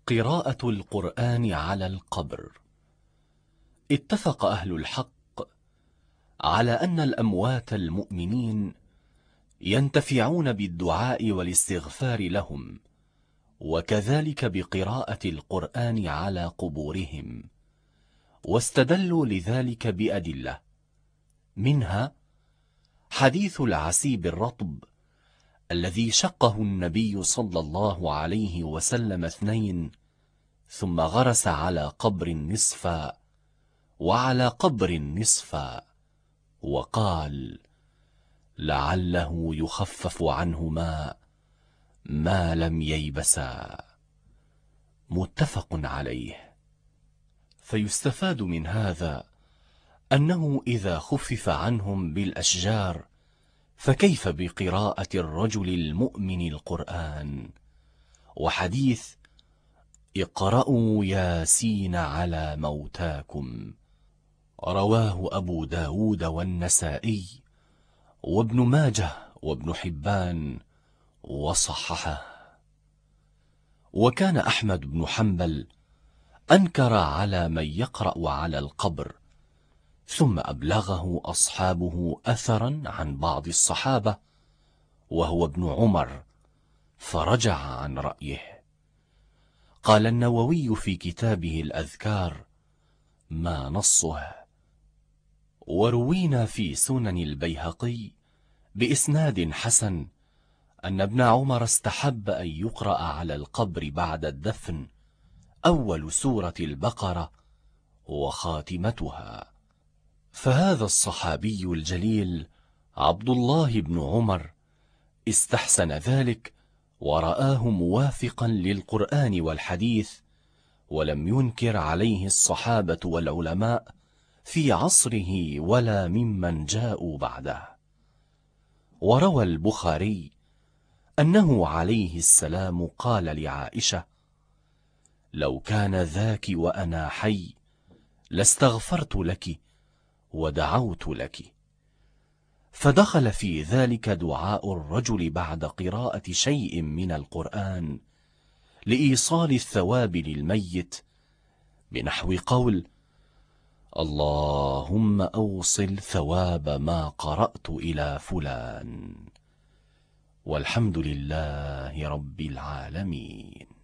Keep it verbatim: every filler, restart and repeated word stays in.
قراءة القرآن على القبر. اتفق أهل الحق على أن الأموات المؤمنين ينتفعون بالدعاء والاستغفار لهم، وكذلك بقراءة القرآن على قبورهم، واستدلوا لذلك بأدلة، منها حديث العسيب الرطب الذي شقه النبي صلى الله عليه وسلم اثنين، ثم غرس على قبر نصفا وعلى قبر نصفا، وقال: لعله يخفف عنهما ما لم ييبسا. متفق عليه. فيستفاد من هذا أنه إذا خفف عنهم بالأشجار فكيف بقراءة الرجل المؤمن القرآن؟ وحديث: اقرأوا ياسين على موتاكم، رواه أبو داود والنسائي وابن ماجه وابن حبان وصححه. وكان أحمد بن حنبل أنكر على من يقرأ على القبر، ثم أبلغه أصحابه أثرا عن بعض الصحابة وهو ابن عمر، فرجع عن رأيه. قال النووي في كتابه الأذكار: ما نصه. وروينا في سنن البيهقي بإسناد حسن أن ابن عمر استحب أن يقرأ على القبر بعد الدفن أول سورة البقرة وخاتمتها. فهذا الصحابي الجليل عبد الله بن عمر استحسن ذلك ورآه موافقا للقرآن والحديث، ولم ينكر عليه الصحابة والعلماء في عصره ولا ممن جاءوا بعده. وروى البخاري أنه عليه السلام قال لعائشة: لو كان ذاك وأنا حي لاستغفرت لك ودعوت لك. فدخل في ذلك دعاء الرجل بعد قراءة شيء من القرآن لإيصال الثواب للميت، بنحو قول: اللهم أوصل ثواب ما قرأت إلى فلان. والحمد لله رب العالمين.